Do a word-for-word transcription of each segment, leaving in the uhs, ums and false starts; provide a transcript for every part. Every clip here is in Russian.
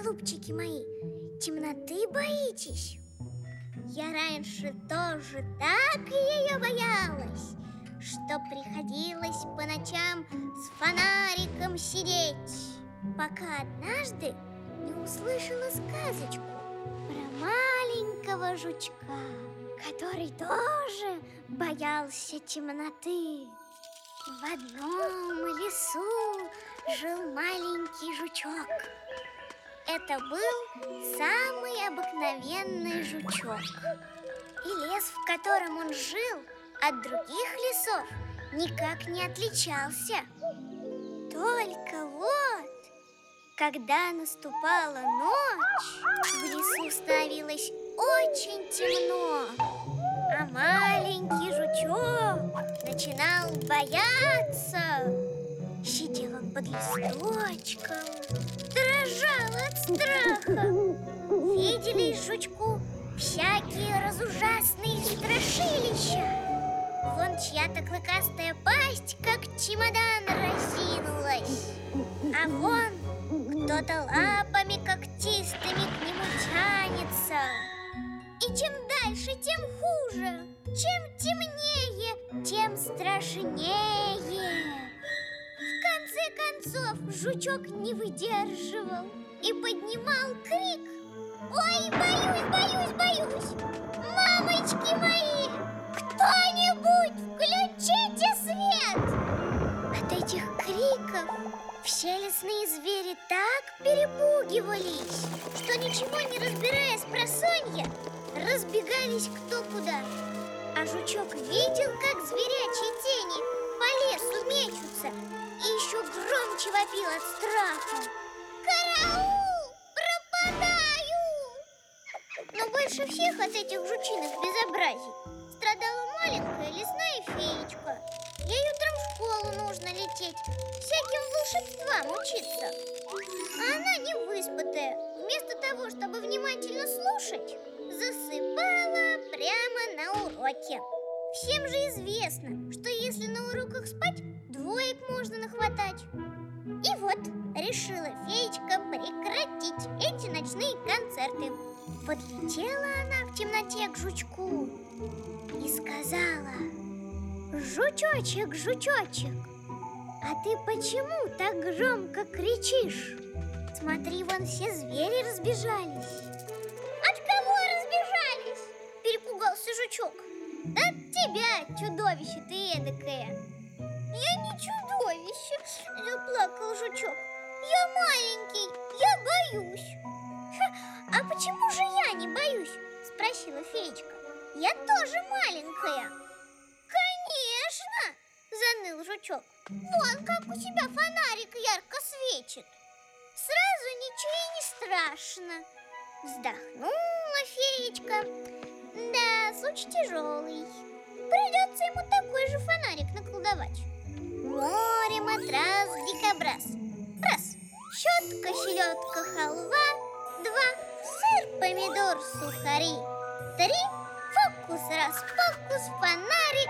голубчики мои, темноты боитесь? Я раньше тоже так ее боялась, что приходилось по ночам с фонариком сидеть, пока однажды не услышала сказочку про маленького жучка, который тоже боялся темноты. В одном лесу жил маленький жучок. Это был самый обыкновенный жучок. И лес, в котором он жил, от других лесов никак не отличался. Только вот, когда наступала ночь, в лесу становилось очень темно, а маленький жучок начинал бояться. Сидел он под листочком, дрожал от страха. Виделись жучку всякие разужасные страшилища. Вон чья-то клыкастая пасть, как чемодан, разинулась. А вон кто-то лапами когтистыми к нему тянется. И чем дальше, тем хуже. Чем темнее, тем страшнее. В конце концов жучок не выдерживал и поднимал крик: «Ой, боюсь, боюсь, боюсь! Мамочки мои! Кто-нибудь включите свет!» От этих криков все лесные звери так перепугивались, что, ничего не разбирая спросонья, разбегались кто куда. А жучок видел, как зверячие тени по лесу мечутся, и еще громче вопил от страха: «Караул! Пропадаю!» Но больше всех от этих жучиных безобразий страдала маленькая лесная феечка. Ей утром в школу нужно лететь, всяким волшебствам учиться. А она, не выспатая, вместо того, чтобы внимательно слушать, засыпала прямо на уроке. Всем же известно, что если на уроках спать, двоек можно нахватать. И вот решила феечка прекратить эти ночные концерты. Подлетела она в темноте к жучку и сказала: «Жучочек, жучочек, а ты почему так громко кричишь? Смотри, вон все звери разбежались». «От кого разбежались?» – перепугался жучок. «Да от тебя, чудовище ты эдакое!» «Я не чудовище!» – заплакал жучок. «Я маленький, я боюсь!» «А почему же я не боюсь?» – спросила феечка. «Я тоже маленькая!» «Конечно!» – заныл жучок. «Вон как у тебя фонарик ярко светит! Сразу ничего и не страшно!» Вздохнула феечка. «Да, случай тяжелый. Придется ему такой же фонарик наколдовать. Море, матрас, дикобраз. Раз. Щетка, селедка, халва. Два. Сыр, помидор, сухари. Три. Фокус, распокус, фонарик,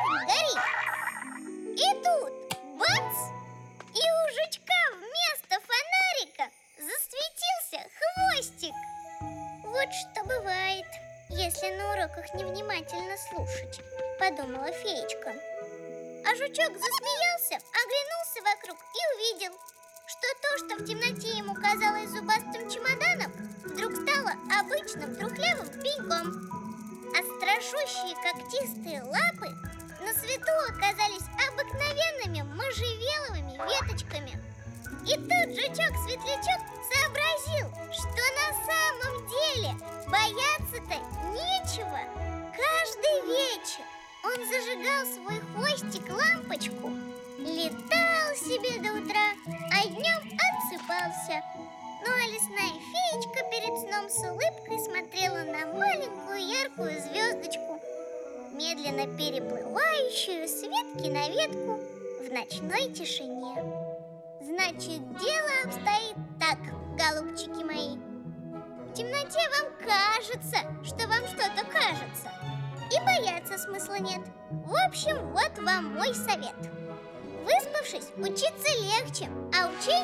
гори». И тут бац! И у жучка вместо фонарика засветился хвостик. Вот что бывает, если на уроках невнимательно слушать, подумала феечка. А жучок засмеялся, оглянулся вокруг и увидел, что то, что в темноте ему казалось зубастым чемоданом, вдруг стало обычным трухлявым пеньком. А страшущие когтистые лапы на свету оказались обыкновенными можжевеловыми веточками. И тут жучок-светлячок сообразил, что на самом деле бояться-то нечего. Каждый вечер он зажигал свой хвостик-лампочку, летал себе до утра, а днем отсыпался. Ну а лесная феечка перед сном с улыбкой смотрела на маленькую яркую звездочку, медленно переплывающую с ветки на ветку в ночной тишине. Значит, дело обстоит так, голубчики мои. В темноте вам кажется, что вам что-то кажется, и бояться смысла нет. В общем, вот вам мой совет. Выспавшись, учиться легче, а учиться